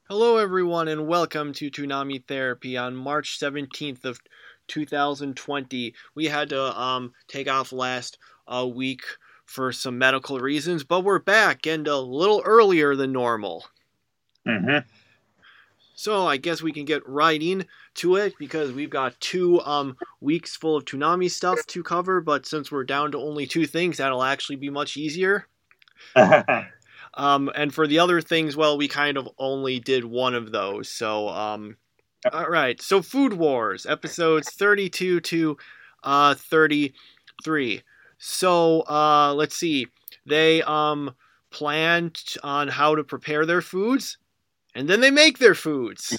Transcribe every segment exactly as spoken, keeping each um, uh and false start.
Hello, everyone, and welcome to Toonami Therapy. On March seventeenth of two thousand twenty, we had to um take off last uh, week for some medical reasons, but we're back and a little earlier than normal. Mm-hmm. So I guess we can get right into it because we've got two um weeks full of Toonami stuff to cover. But since we're down to only two things, that'll actually be much easier. Um, and for the other things, well, we kind of only did one of those. So, um, all right. So, Food Wars, episodes thirty-two to uh, thirty-three. So, uh, let's see. They um, planned on how to prepare their foods, and then they make their foods.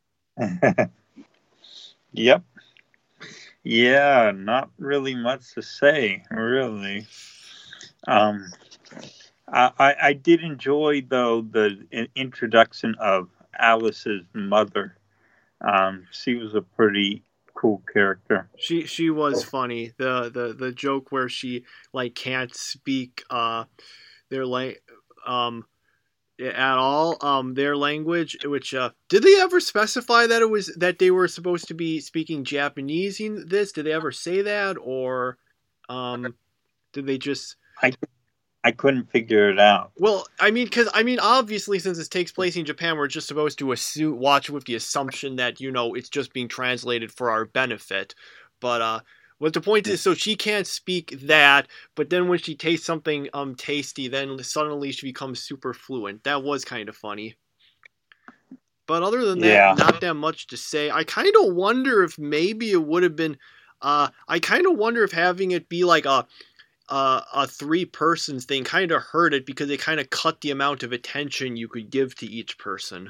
Yep. Yeah, not really much to say, really. Um, I, I, I did enjoy, though, the introduction of Alice's mother. Um, she was a pretty cool character. She she was funny. The the the joke where she like can't speak uh their like um at all um their language, which uh did they ever specify that it was that they were supposed to be speaking Japanese in this? Did they ever say that, or um did they just I I couldn't figure it out. well, I mean, because I mean, obviously, since this takes place in Japan, we're just supposed to assume, watch with the assumption that you know it's just being translated for our benefit. But uh, what the point is, so she can't speak that, but then when she tastes something um tasty, then suddenly she becomes super fluent. That was kind of funny. But other than that, Yeah. not that much to say. I kind of wonder if maybe it would have been. Uh, I kind of wonder if having it be like a uh, a three persons thing kind of hurt it because it kind of cut the amount of attention you could give to each person.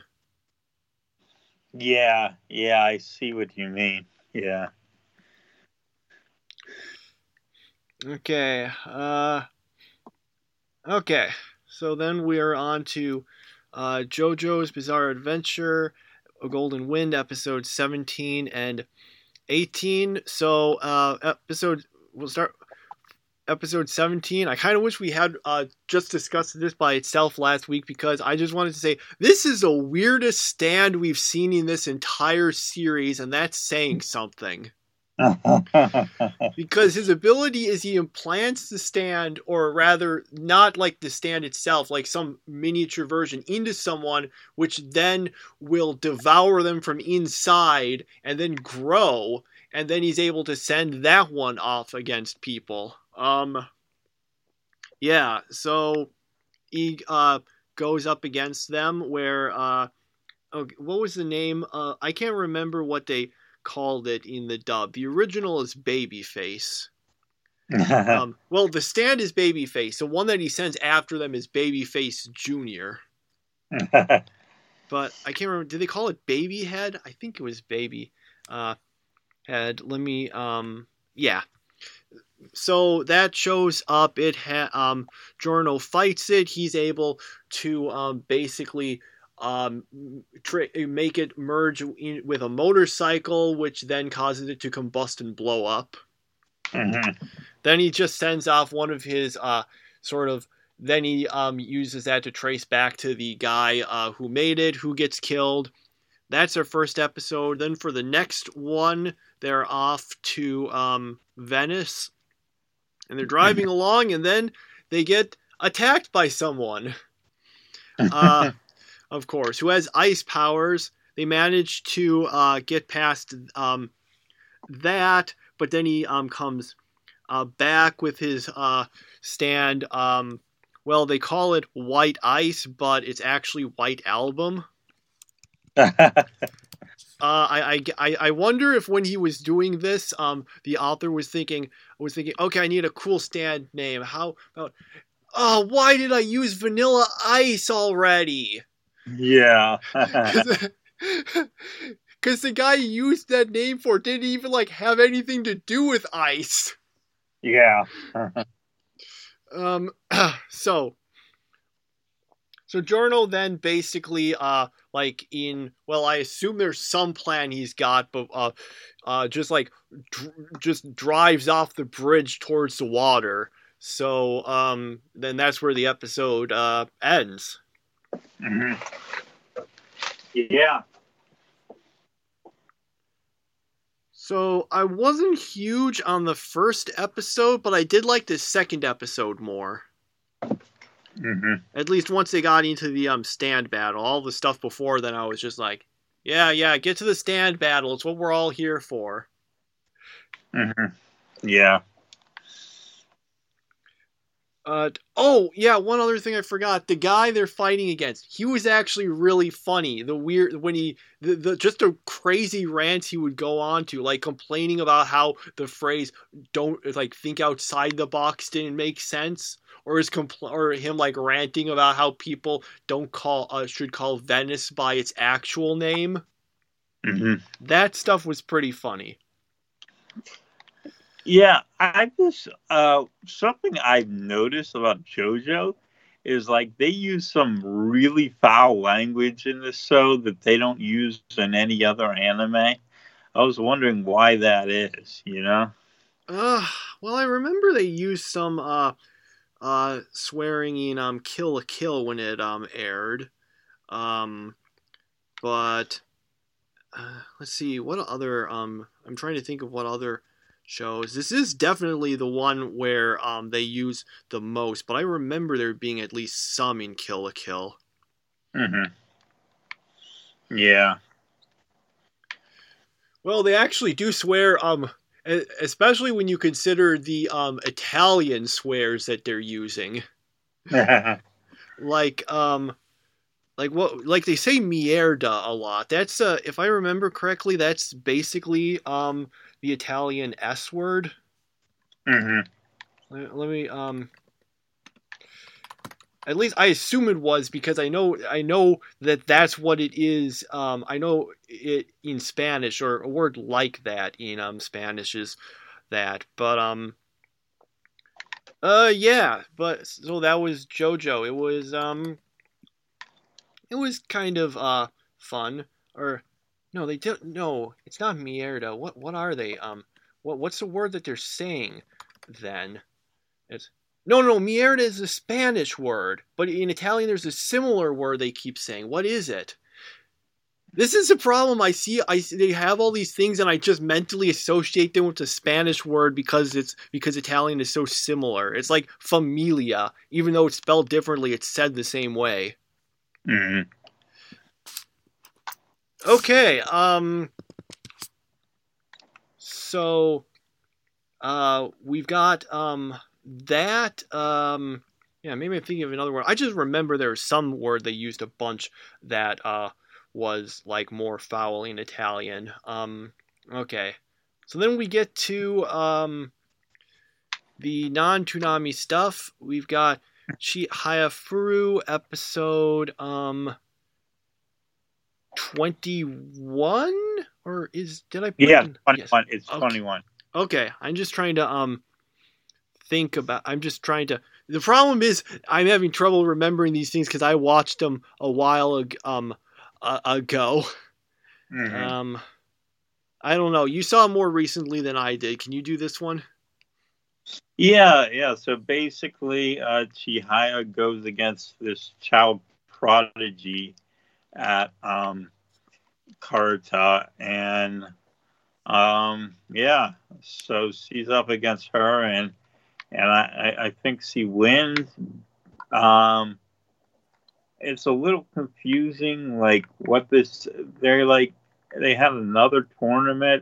Yeah, yeah, I see what you mean. Yeah. Okay. Uh, okay. So then we're on to uh, JoJo's Bizarre Adventure, A Golden Wind, episode seventeen and eighteen. So uh, episode we'll start episode seventeen. I kind of wish we had uh, just discussed this by itself last week because I just wanted to say this is the weirdest stand we've seen in this entire series, and that's saying something. Because his ability is he implants the stand, or rather, not like the stand itself, like some miniature version, into someone, which then will devour them from inside and then grow, and then he's able to send that one off against people. Um, yeah, so he uh, goes up against them where, uh, oh, what was the name? Uh, I can't remember what they called it in the dub. The original is Babyface. Um, well, the stand is Babyface. The one that he sends after them is Babyface Junior But I can't remember. Did they call it Baby Head? I think it was Baby uh, Head. Let me. Um, yeah. So that shows up. It ha- um, Giorno fights it. He's able to um, basically um, tra- make it merge in- with a motorcycle, which then causes it to combust and blow up. Mm-hmm. Then he just sends off one of his uh, sort of. Then he um, uses that to trace back to the guy uh, who made it, who gets killed. That's their first episode. Then for the next one, they're off to um, Venice, and they're driving along, and then they get attacked by someone. Uh, of course, who has ice powers. They manage to uh, get past um, that, but then he um, comes uh, back with his uh, stand. Um, well, they call it White Ice, but it's actually White Album. Uh, I, I, I wonder if when he was doing this, um, the author was thinking was thinking, okay, I need a cool stand name. How about, oh, why did I use Vanilla Ice already? Yeah. Because the guy he used that name for didn't even like have anything to do with ice. Yeah. um. So. So Giorno then basically, uh, like in, well, I assume there's some plan he's got, but uh, uh, just like dr- just drives off the bridge towards the water. So um, then that's where the episode uh ends. Mm-hmm. Yeah. So I wasn't huge on the first episode, but I did like the second episode more. Mm-hmm. At least once they got into the um stand battle. All the stuff before then, I was just like, yeah, yeah, get to the stand battle. It's what we're all here for. Mm-hmm. Yeah. Uh, oh, yeah, one other thing I forgot. The guy they're fighting against, he was actually really funny. The weird, when he, the, the just the crazy rants he would go on to, like complaining about how the phrase, don't, like, think outside the box didn't make sense. Or his compl- or him, like, ranting about how people don't call, uh, should call Venice by its actual name. Mm-hmm. That stuff was pretty funny. Yeah, I just uh, something I've noticed about JoJo is like they use some really foul language in this show that they don't use in any other anime. I was wondering why that is, you know? Uh, well, I remember they used some uh, uh, swearing in um, Kill la Kill when it um aired. Um, but uh, let's see what other um. I'm trying to think of what other shows. This is definitely the one where um they use the most, but I remember there being at least some in Kill la Kill. Mm-hmm. Yeah. Well, they actually do swear um especially when you consider the um Italian swears that they're using. like um like what like they say mierda a lot. That's uh if I remember correctly, that's basically um the Italian S word. Mm-hmm. Let, let me um at least I assume it was because I know I know that that's what it is. Um, I know it in Spanish or a word like that in um Spanish is that. But um, uh, yeah. But so that was JoJo. It was um, it was kind of uh fun. Or no, they did no. It's not mierda. What what are they? Um, what what's the word that they're saying? Then it's no, no, mierda is a Spanish word, but in Italian there's a similar word they keep saying. What is it? This is a problem. I see. I see they have all these things, and I just mentally associate them with the Spanish word because it's because Italian is so similar. It's like familia, even though it's spelled differently, it's said the same way. Mm-hmm. Okay. Um. So, uh, we've got um. that um yeah maybe I'm thinking of another word. I just remember there was some word they used a bunch that uh was like more foul in Italian. Um okay, so then we get to um the non-Toonami stuff. We've got Chihayafuru episode um twenty-one, or is did I put Yeah, in? twenty-one. Yes. It's Okay. twenty-one. Okay, I'm just trying to um think about I'm just trying to the problem is I'm having trouble remembering these things because I watched them a while ag- um uh, ago. Mm-hmm. um I don't know, you saw more recently than I did. Can you do this one? Yeah, yeah. So basically, uh, Chihaya goes against this child prodigy at um, Karuta, and um, yeah, so she's up against her, and and I, I think she wins. Um, it's a little confusing, like what this. They're like they have another tournament.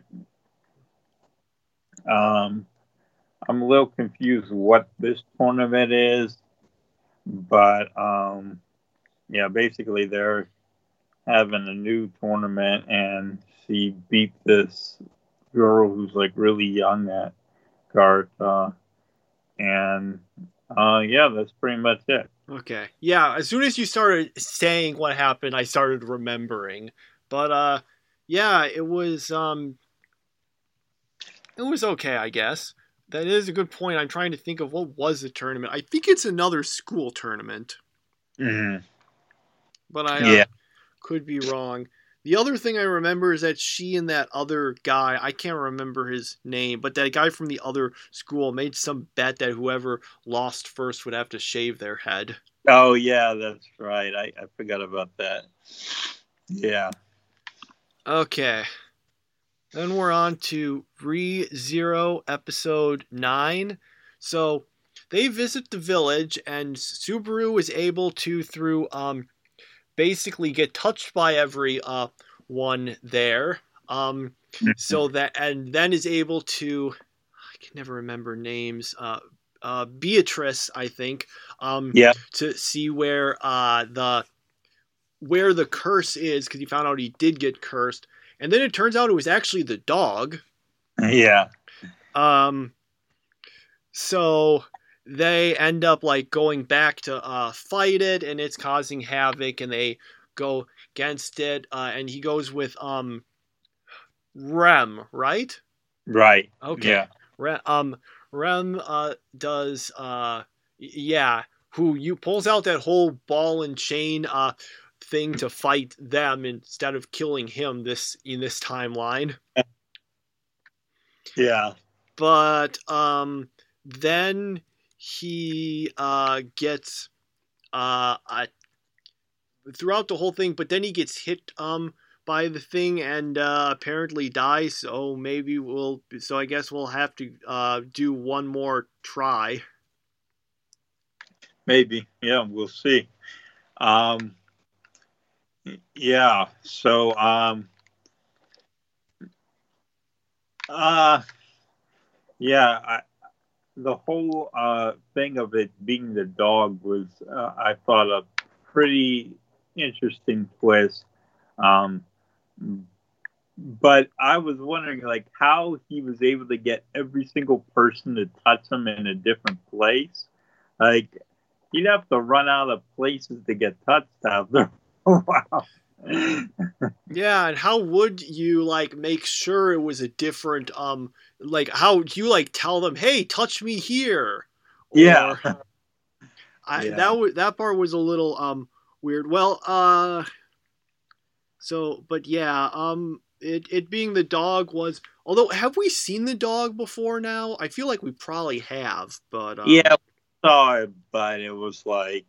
Um, I'm a little confused what this tournament is, but um, yeah, basically they're having a new tournament, and she beat this girl who's like really young at Garth, and uh, yeah, that's pretty much it. Okay, yeah, as soon as you started saying what happened I started remembering. But uh yeah, it was um it was okay, I guess. That is a good point. I'm trying to think of what was the tournament. I think it's another school tournament, Mm-hmm. but I uh, Yeah. could be wrong. The other thing I remember is that she and that other guy, I can't remember his name, but that guy from the other school made some bet that whoever lost first would have to shave their head. Oh yeah, that's right. I, I forgot about that. Yeah. Okay. Then we're on to ReZero episode nine. So they visit the village, and Subaru is able to, through um, basically get touched by every uh, one there. Um, so that, and then is able to, I can never remember names. Uh, uh, Beatrice, I think, um, Yeah. to see where uh, the where the curse is, because he found out he did get cursed, and then it turns out it was actually the dog. Yeah. Um, so they end up like going back to uh, fight it, and it's causing havoc, and they go against it, uh, and he goes with um Rem, right? Right. Okay. Yeah. Rem, um, Rem uh, does uh, yeah, who you pulls out that whole ball and chain uh thing to fight them instead of killing him this in this timeline. Yeah. But um, then he uh gets uh, uh throughout the whole thing, but then he gets hit um by the thing and uh, apparently dies. So maybe we'll. So I guess we'll have to uh do one more try. Maybe. Yeah. We'll see. Um. Yeah. So. Um. Uh. Yeah. I, the whole uh, thing of it being the dog was, uh, I thought, a pretty interesting twist. Um, but I was wondering, like, how he was able to get every single person to touch him in a different place. Like, he'd have to run out of places to get touched out there. Wow. Yeah, and how would you like make sure it was a different um like how do you like tell them, "Hey, touch me here?" Or Yeah. I Yeah. that was that part was a little um weird. Well, uh so but yeah, um it it being the dog was, although have we seen the dog before now? I feel like we probably have, but um Yeah, we saw it, but it was like,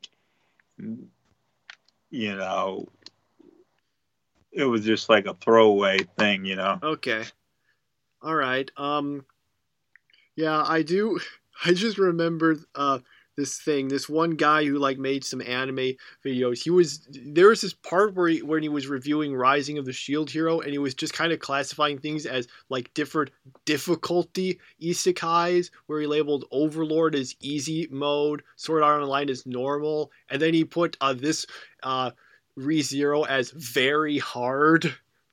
you know, it was just like a throwaway thing, you know. okay. All right. Um Yeah, I do. I just remembered uh, this thing. This one guy who like made some anime videos. He was there was this part where he, when he was reviewing Rising of the Shield Hero, and he was just kind of classifying things as like different difficulty isekais. Where he labeled Overlord as easy mode, Sword Art Online as normal, and then he put uh, this uh, ReZero as very hard.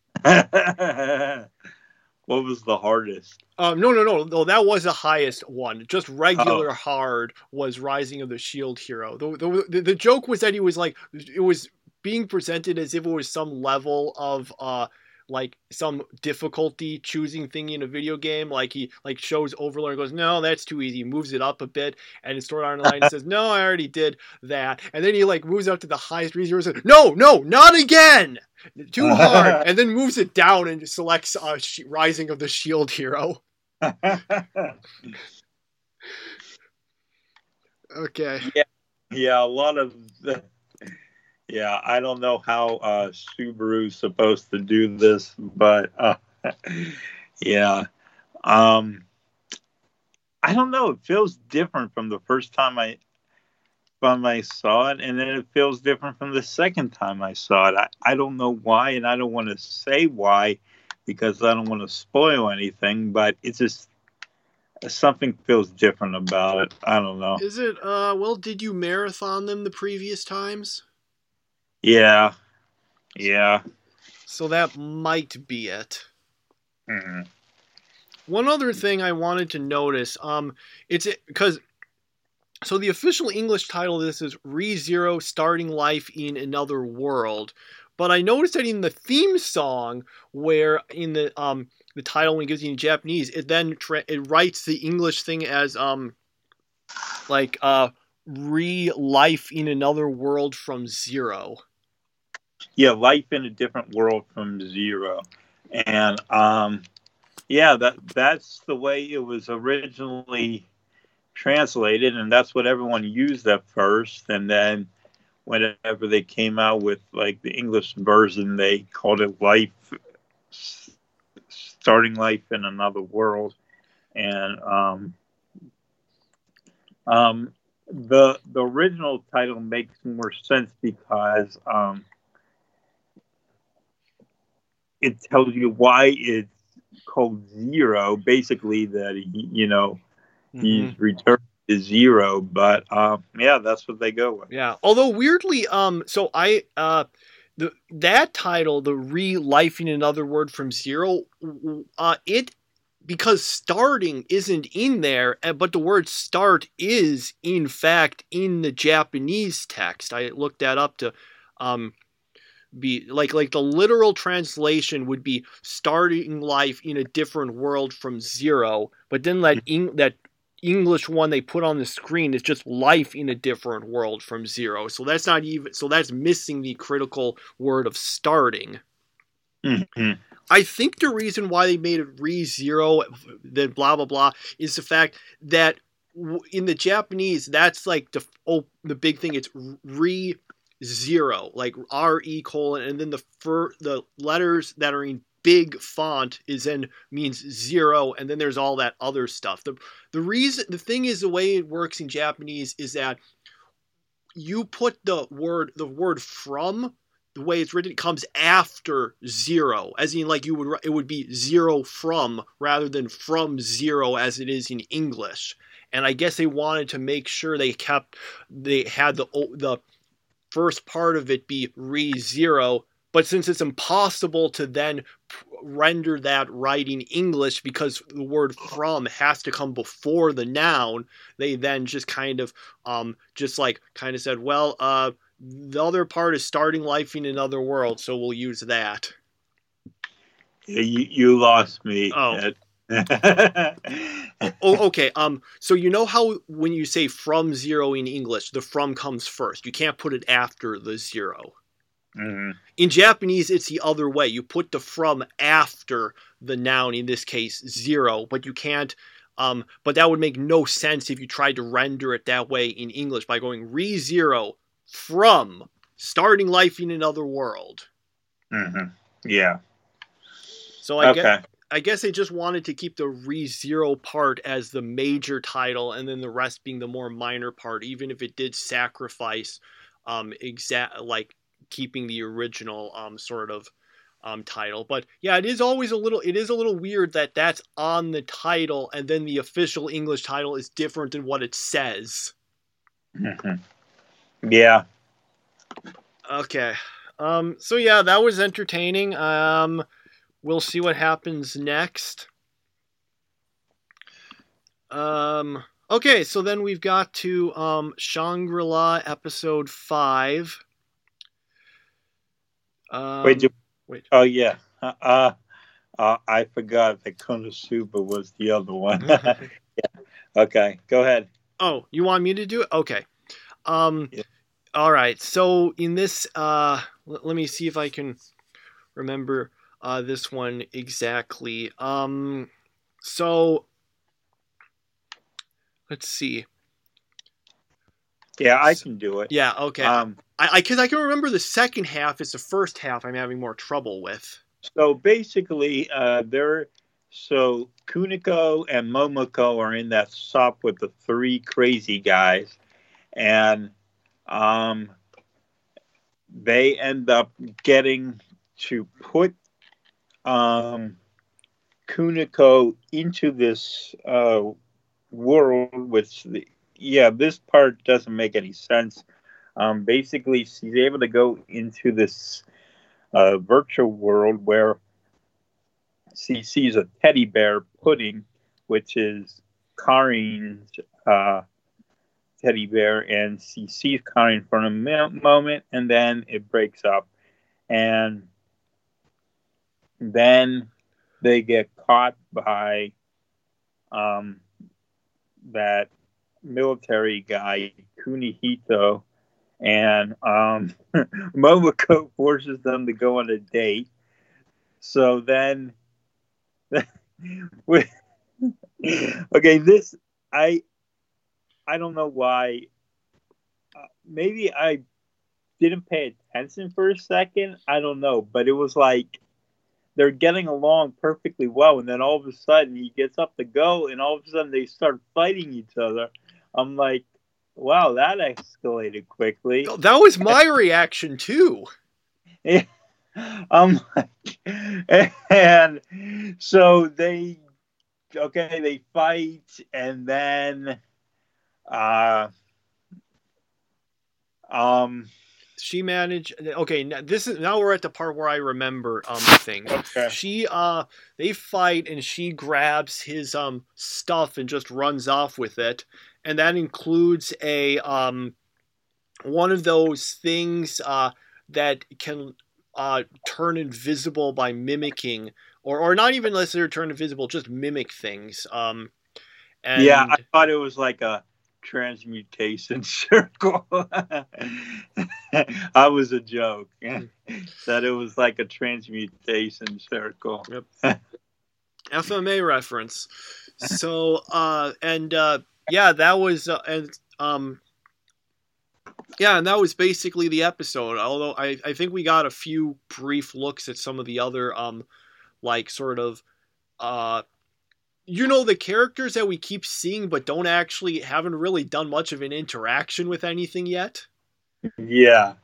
What was the hardest? Um, no, no, no, no. That was the highest one. Just regular Oh. hard was Rising of the Shield Hero. The, the, the, the joke was that he was like, it was being presented as if it was some level of, uh, like some difficulty choosing thing in a video game. Like he like shows Overlord and goes, no, that's too easy. Moves it up a bit, and his Sword Art Online says, no, I already did that. And then he like moves up to the highest ReZero and says, no, no, not again. Too hard, and then moves it down and selects uh, Rising of the Shield Hero. Okay. Yeah, yeah, a lot of the, yeah. I don't know how uh, Subaru's supposed to do this, but uh, yeah, um, I don't know. It feels different from the first time I from I saw it, and then it feels different from the second time I saw it. I, I don't know why, and I don't want to say why because I don't want to spoil anything, but it's just something feels different about it. I don't know. Is it, uh, well, did you marathon them the previous times? Yeah. Yeah. So that might be it. Mm-hmm. One other thing I wanted to notice, um, it's because so the official English title of this is ReZero Starting Life in Another World. But I noticed that in the theme song, where in the um the title when it gives you in Japanese, it then tra- it writes the English thing as um like uh re life in another world from zero. Yeah, life in a different world from zero, and um, yeah, that that's the way it was originally translated, and that's what everyone used at first, and then whenever they came out with like the English version, they called it Life, Starting Life in Another World, and um, um, the the original title makes more sense because um, it tells you why it's called Zero. Basically, that he, you know, mm-hmm. he's returned to zero. But um, yeah, that's what they go with. Yeah. Although weirdly, um, so I uh, the that title, the re-lifing another word from zero, uh, it because starting isn't in there, but the word start is in fact in the Japanese text. I looked that up to um. be like like the literal translation would be starting life in a different world from zero, but then that in, that English one they put on the screen is just life in a different world from zero. So that's not even so that's missing the critical word of starting. Mm-hmm. I think the reason why they made it re-zero, then blah blah blah, is the fact that in the Japanese that's like the oh the big thing. It's re zero, like R E colon, and then the fir- the letters that are in big font is then means zero, and then there's all that other stuff. The the reason the thing is the way it works in Japanese is that you put the word the word from the way it's written, it comes after zero, as in like you would it would be zero from rather than from zero as it is in English. And I guess they wanted to make sure they kept they had the the first part of it be re-zero, but since it's impossible to then render that right in English because the word from has to come before the noun, they then just kind of um just like kind of said, well, uh the other part is starting life in another world, so we'll use that. You, you lost me. Oh. oh, okay. Um. So you know how when you say from zero in English, the from comes first. You can't put it after the zero. Mm-hmm. In Japanese, it's the other way. You put the from after the noun, in this case, zero, but you can't. Um. But that would make no sense if you tried to render it that way in English by going re-zero from starting life in another world. Mm-hmm. Yeah. So I okay. guess. I guess they just wanted to keep the re-zero part as the major title and then the rest being the more minor part, even if it did sacrifice um, exact like keeping the original um, sort of um, title. But yeah, it is always a little it is a little weird that that's on the title and then the official English title is different than what it says. Mm-hmm. Yeah. Okay. Um, so yeah, that was entertaining. Um, We'll see what happens next. Um, okay, so then we've got to um, Shangri-La episode five. Um, wait, do, wait. Oh, yeah. Uh, uh, I forgot that Konosuba was the other one. Yeah. Okay, go ahead. Oh, you want me to do it? Okay. Um, yeah. All right, so in this, uh, l- let me see if I can remember... Uh, this one exactly. Um, so let's see. Yeah, I can do it. Yeah, okay. Um, I because I, I can remember the second half is the first half I'm having more trouble with. So basically, uh, they're so Kuniko and Momoko are in that shop with the three crazy guys, and um, they end up getting to put um, Kuniko into this uh, world, which, the, yeah, this part doesn't make any sense. Um, basically, she's able to go into this uh, virtual world where she sees a teddy bear pudding, which is Karin's uh, teddy bear, and she sees Karin for a moment, and then it breaks up. And then they get caught by um, that military guy, Kunihito, and um, Momoko forces them to go on a date. So then, okay, this, I, I don't know why. Uh, maybe I didn't pay attention for a second. I don't know, but it was like they're getting along perfectly well, and then all of a sudden he gets up to go, and all of a sudden they start fighting each other. I'm like, wow, that escalated quickly. That was my reaction too. Yeah. I'm like, and so they, okay, they fight, and then, uh, um, she managed. Okay, this is now we're at the part where I remember um things. Okay. She uh they fight and she grabs his um stuff and just runs off with it, and that includes a um one of those things uh that can uh turn invisible by mimicking, or or not even necessarily turn invisible, just mimic things. Um, and yeah, I thought it was like a transmutation circle. I was a joke that it was like a transmutation circle. Yep. F M A reference. So uh and uh yeah, that was uh, and um yeah, and that was basically the episode. Although I I think we got a few brief looks at some of the other um like sort of uh you know, the characters that we keep seeing but don't actually haven't really done much of an interaction with anything yet. Yeah.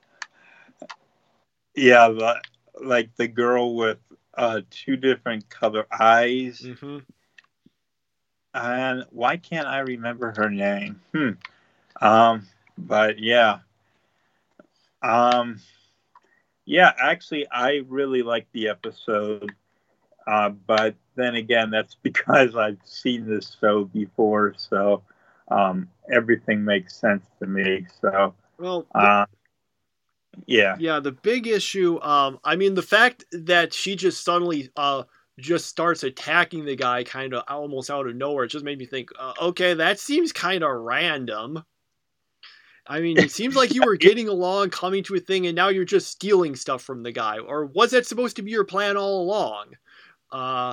Yeah, the, like the girl with uh, two different color eyes. Mm-hmm. And why can't I remember her name? Hmm. Um, but yeah. Um, yeah, actually, I really liked the episode. Uh, but then again, that's because I've seen this show before, so um, everything makes sense to me. So, well, uh, yeah, yeah. The big issue, um, I mean, the fact that she just suddenly uh, just starts attacking the guy, kind of almost out of nowhere, it just made me think, uh, okay, that seems kind of random. I mean, it seems like you were getting along, coming to a thing, and now you're just stealing stuff from the guy. Or was that supposed to be your plan all along? Uh,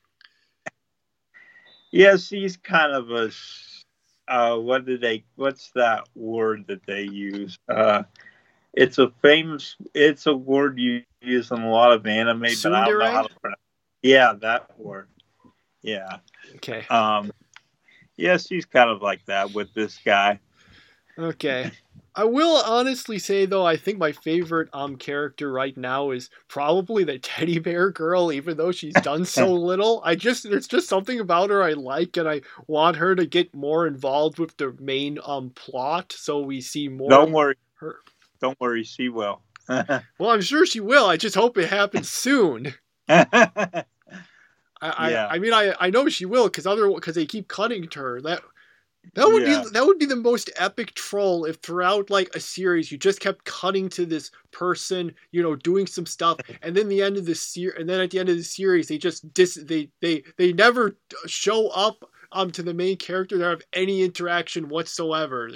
yeah, she's kind of a. Uh, what did they? What's that word that they use? Uh, it's a famous. It's a word you use in a lot of anime, Tsundere? but I don't know how to pronounce it. Yeah, that word. Yeah. Okay. Um. Yeah, she's kind of like that with this guy. Okay. I will honestly say, though, I think my favorite um character right now is probably the teddy bear girl, even though she's done so little. I just, there's just something about her I like, and I want her to get more involved with the main um plot, so we see more. Don't worry. Her. Don't worry, she will. Well, I'm sure she will. I just hope it happens soon. I, I, yeah. I mean, I, I know she will, because other, because they keep cutting to her. That. That would yeah. be that would be the most epic troll if throughout like a series you just kept cutting to this person, you know, doing some stuff, and then the end of the ser- and then at the end of the series they just dis they they they never show up um to the main character to have any interaction whatsoever.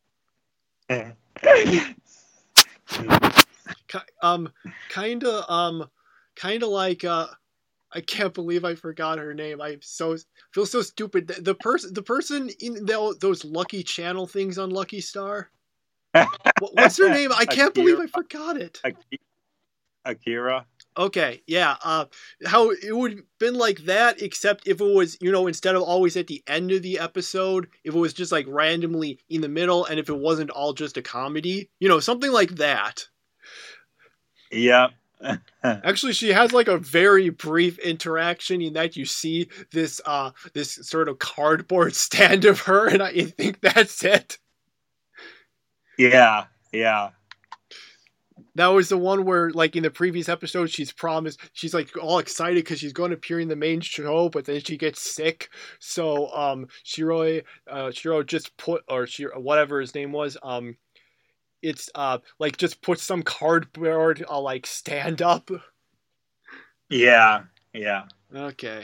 um, kind of um, kind of like uh. I can't believe I forgot her name. I so feel so stupid. The, the person, the person in the, those Lucky Channel things on Lucky Star. What, what's her name? I can't Akira. believe I forgot it. Akira. Okay, yeah. Uh, how it would have been like that, except if it was, you know, instead of always at the end of the episode, if it was just like randomly in the middle, and if it wasn't all just a comedy, you know, something like that. Yeah. Actually, she has like a very brief interaction in that you see this uh this sort of cardboard stand of her, and I think that's it. Yeah, yeah. That was the one where, like in the previous episode, she's promised she's like all excited because she's going to appear in the main show, but then she gets sick. So um, Shiro, uh, Shiro just put or Shiro, whatever his name was, um. It's uh like just put some cardboard uh, like stand up. Yeah, yeah. Okay.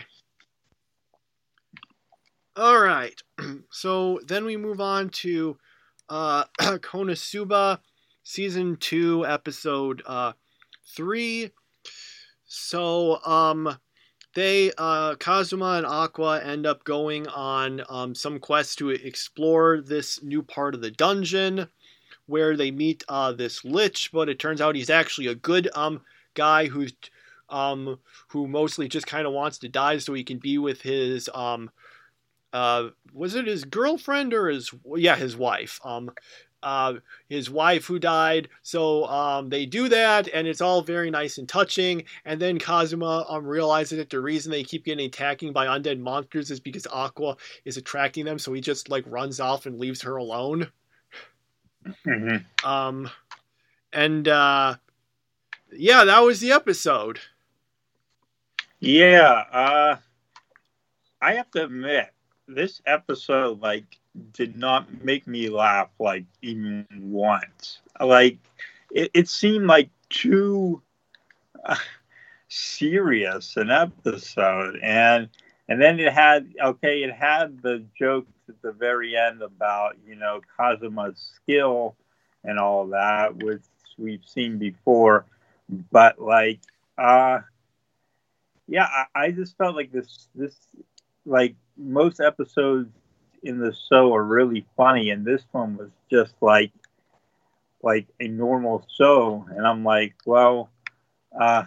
All right. So then we move on to uh Konosuba season two episode uh three. So um they uh Kazuma and Aqua end up going on um some quest to explore this new part of the dungeon, where they meet uh, this lich, but it turns out he's actually a good um guy who's um who mostly just kind of wants to die so he can be with his um uh was it his girlfriend or his yeah his wife um uh his wife who died. So um they do that, and it's all very nice and touching. And then Kazuma um realizes that the reason they keep getting attacking by undead monsters is because Aqua is attracting them, so he just like runs off and leaves her alone. Mm-hmm. Um, and uh, yeah, that was the episode. Yeah, uh, I have to admit, this episode like did not make me laugh like even once. Like it, it seemed like too uh, serious an episode, and and then it had okay, it had the jokes at the very end about you know Kazuma's skill and all that, which we've seen before, but like uh yeah, I, I just felt like this this like most episodes in the show are really funny, and this one was just like like a normal show, and I'm like, well, uh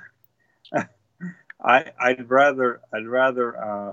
I I'd rather I'd rather uh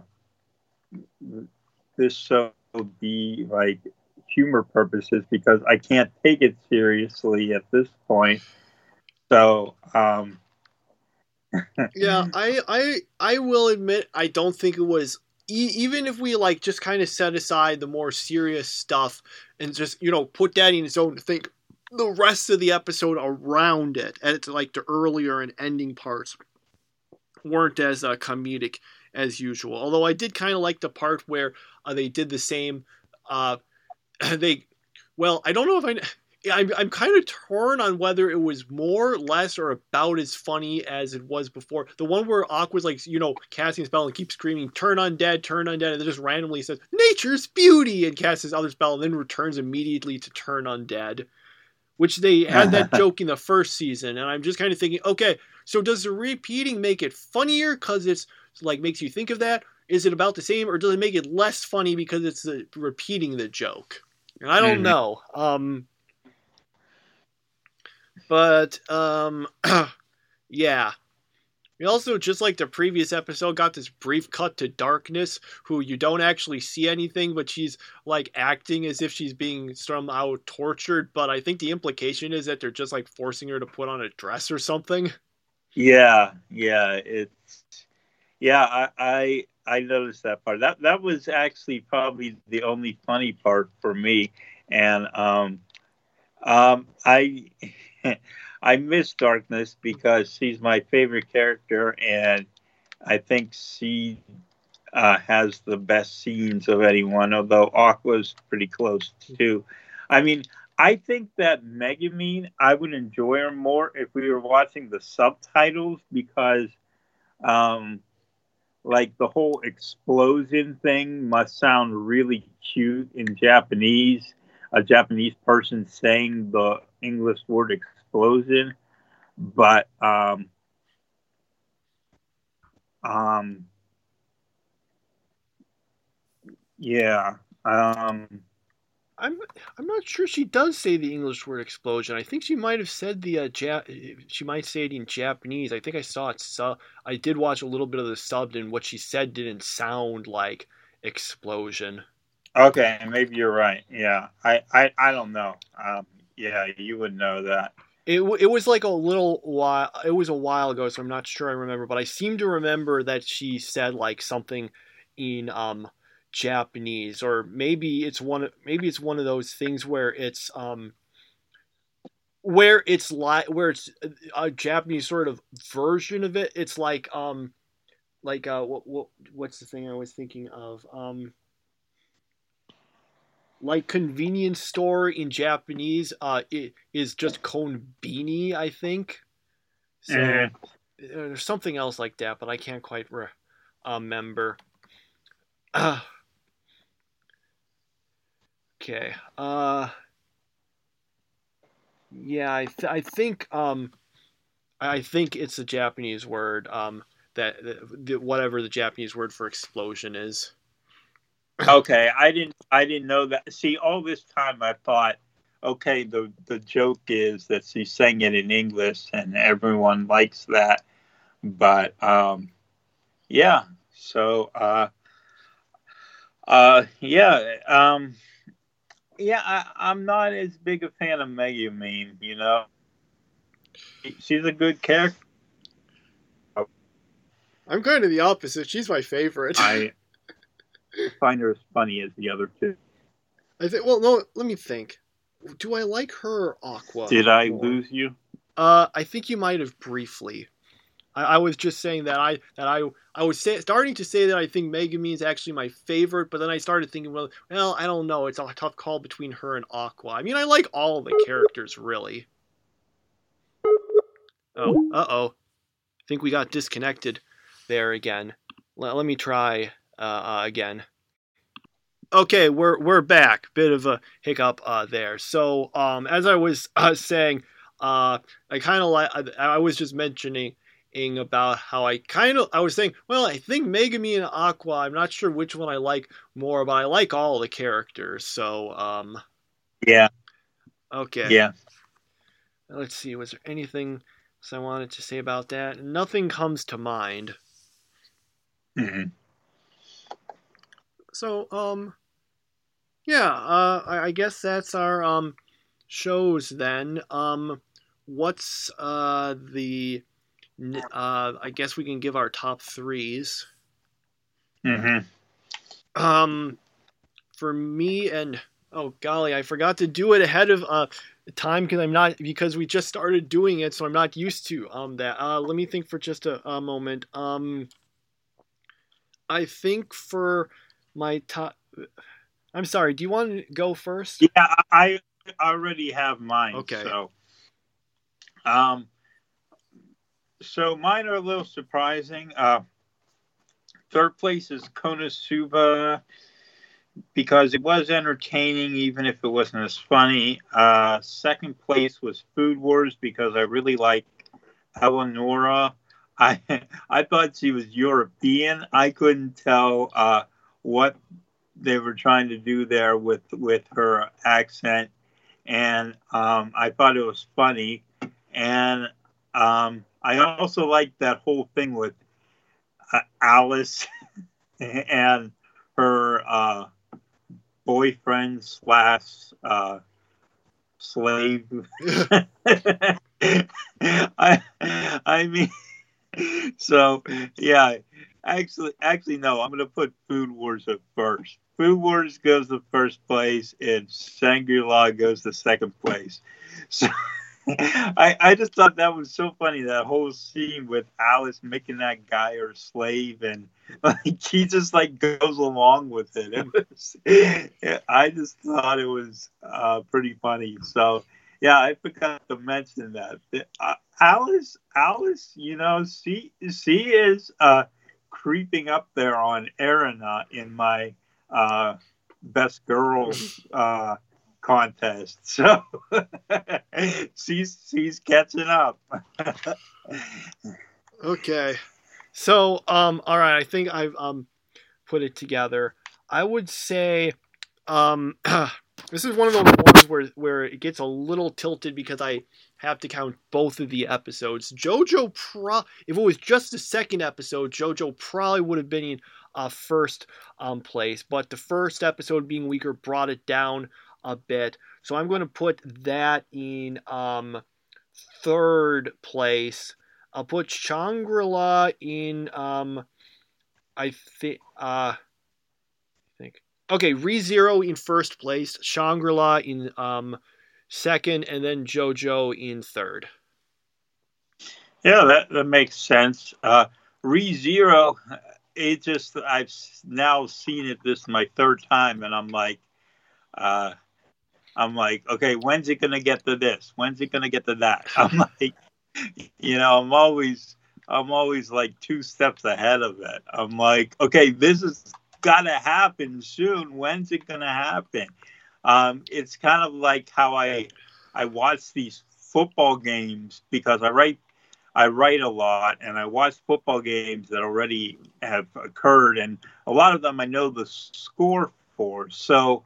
this show be like humor purposes because I can't take it seriously at this point. So um Yeah, I I I will admit I don't think it was e- even if we like just kind of set aside the more serious stuff and just you know put that in its own thing, the rest of the episode around it, and it's like the earlier and ending parts weren't as uh, comedic as usual. Although I did kind of like the part where uh, they did the same. Uh, they, well, I don't know if I. I'm, I'm kind of torn on whether it was more, less, or about as funny as it was before. The one where Aqua's like, you know, casting a spell and keeps screaming, turn undead, turn undead, and then just randomly says, nature's beauty, and casts his other spell and then returns immediately to turn undead. Which they had that joke in the first season, and I'm just kind of thinking, okay, so does the repeating make it funnier because it's like makes you think of that? Is it about the same, or does it make it less funny because it's the, repeating the joke? And I don't mm-hmm. know. Um, but um, yeah. We also, just like the previous episode, got this brief cut to Darkness, who you don't actually see anything, but she's like acting as if she's being somehow tortured. But I think the implication is that they're just like forcing her to put on a dress or something. Yeah, yeah, it's yeah. I I, I noticed that part. That that was actually probably the only funny part for me, and um, um, I. I miss Darkness because she's my favorite character, and I think she uh, has the best scenes of anyone, although Aqua's pretty close too. I mean, I think that Megumin, I would enjoy her more if we were watching the subtitles because, um, like, the whole explosion thing must sound really cute in Japanese. A Japanese person saying the English word explosion. Explosion, but um, um, yeah, um, I'm I'm not sure she does say the English word explosion. I think she might have said the uh, ja- she might say it in Japanese. I think I saw it. Su- I did watch a little bit of the subbed, and what she said didn't sound like explosion. Okay, maybe you're right. Yeah, I I, I don't know. Um, yeah, you would know that. It it was like a little while. It was a while ago, so I'm not sure I remember. But I seem to remember that she said like something in um Japanese, or maybe it's one. Maybe it's one of those things where it's um where it's like where it's a Japanese sort of version of it. It's like um like uh what what what's the thing I was thinking of um. Like convenience store in Japanese uh, it is just konbini, I think. So mm. there's something else like that, but I can't quite re- remember. Uh, okay. Uh, yeah, I th- I think um, I think it's a Japanese word um that, that whatever the Japanese word for explosion is. Okay, I didn't I didn't know that. See, all this time I thought, okay, the the joke is that she's saying it in English and everyone likes that. But um, yeah, so uh, uh, yeah, um, yeah, I, I'm not as big a fan of Megumin. You know, she's a good character. I'm kind of the opposite. She's my favorite. I find her as funny as the other two. I think. Well, no. Let me think. Do I like her or Aqua? Did I more? lose you? Uh, I think you might have briefly. I, I was just saying that I that I I was say, starting to say that I think Megumin is actually my favorite, but then I started thinking, well, well, I don't know. It's a tough call between her and Aqua. I mean, I like all the characters really. Oh, uh oh. I think we got disconnected there again. Let, let me try uh, uh, again. Okay, we're we're back. Bit of a hiccup uh, there. So, um, as I was uh, saying, uh, I kind of like. I, I was just mentioning about how I kind of. I was saying, well, I think Megumin and Aqua. I'm not sure which one I like more, but I like all the characters. So, um, yeah. Okay. Yeah. Let's see. Was there anything else I wanted to say about that? Nothing comes to mind. Mm-hmm. So, um, yeah, uh, I, I guess that's our, um, shows then. Um, what's, uh, the, uh, I guess we can give our top threes. Mm-hmm. Um, for me and, oh golly, I forgot to do it ahead of, uh, time because I'm not, because we just started doing it, so I'm not used to, um, that. Uh, let me think for just a, a moment. Um, I think for my top... I'm sorry, do you want to go first? Yeah, I already have mine. Okay. So, um, so mine are a little surprising. Uh, third place is Konosuba because it was entertaining, even if it wasn't as funny. Uh, second place was Food Wars because I really like Eleonora. I I thought she was European. I couldn't tell uh, what they were trying to do there with with her accent, and um, I thought it was funny. And um, I also liked that whole thing with uh, Alice and her uh, boyfriend slash uh, slave. I I mean. So yeah, actually, actually no. I'm gonna put Food Wars at first. Food Wars goes to first place, and Shangri-La goes to second place. So I, I just thought that was so funny, that whole scene with Alice making that guy her slave, and like he just like goes along with it. It was, I just thought it was uh, pretty funny. So yeah, I forgot to mention that. Uh, Alice, Alice, you know, she she is uh, creeping up there on Erina in my uh, best girl uh, contest. So she's she's catching up. Okay, so um, all right, I think I've um put it together. I would say um. This is one of those ones where where it gets a little tilted because I have to count both of the episodes. JoJo pro if it was just the second episode, JoJo probably would have been in uh, first um, place, but the first episode being weaker brought it down a bit. So I'm going to put that in um, third place. I'll put Shangri-La in um, I think uh, I think. Okay, ReZero in first place, Shangri-La in um, second, and then JoJo in third. Yeah, that, that makes sense. Uh, ReZero, it just, I've now seen it, this is my third time, and I'm like, uh, I'm like, okay, when's it going to get to this? When's it going to get to that? I'm like, you know, I'm always, I'm always like two steps ahead of it. I'm like, okay, this is gotta happen soon. When's it gonna happen? Um, it's kind of like how I I watch these football games because I write I write a lot, and I watch football games that already have occurred, and a lot of them I know the score for. So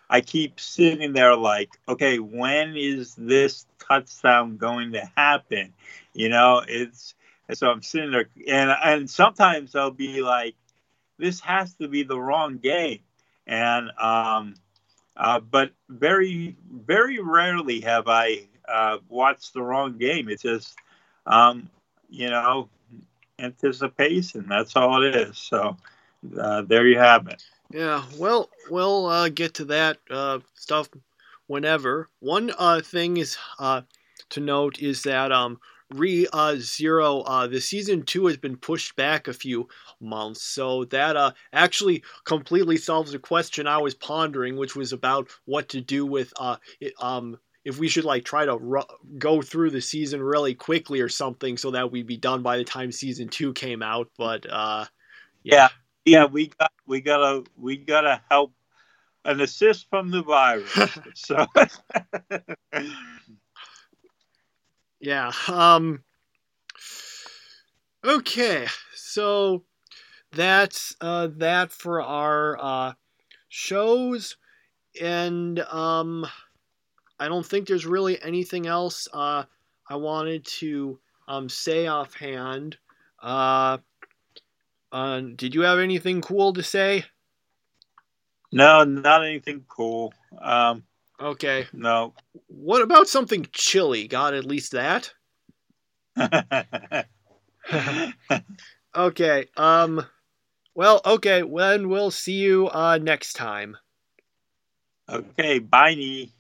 I keep sitting there like, okay, when is this touchdown going to happen? You know, it's so I'm sitting there, and and sometimes I'll be like, this has to be the wrong game, and um, uh, but very very rarely have I uh, watched the wrong game. It's just, um, you know, anticipation. That's all it is. So uh, there you have it. Yeah, well, we'll uh, get to that uh, stuff whenever. One uh, thing is uh, to note is that um, Re uh, Zero, uh, the season two has been pushed back a few months, so that uh, actually completely solves a question I was pondering, which was about what to do with uh, it, um, if we should like try to ru- go through the season really quickly or something, so that we'd be done by the time season two came out. But uh, yeah. yeah. Yeah, we got we gotta we gotta help an assist from the virus. So yeah. Um. Okay, so that's uh that for our uh shows, and um, I don't think there's really anything else uh I wanted to um say offhand. Uh, uh did you have anything cool to say? no, not anything cool. Um, Okay. no. What about something chilly? Got at least that? Okay. Um. Well, okay. Then we'll see you uh next time. Okay, bye.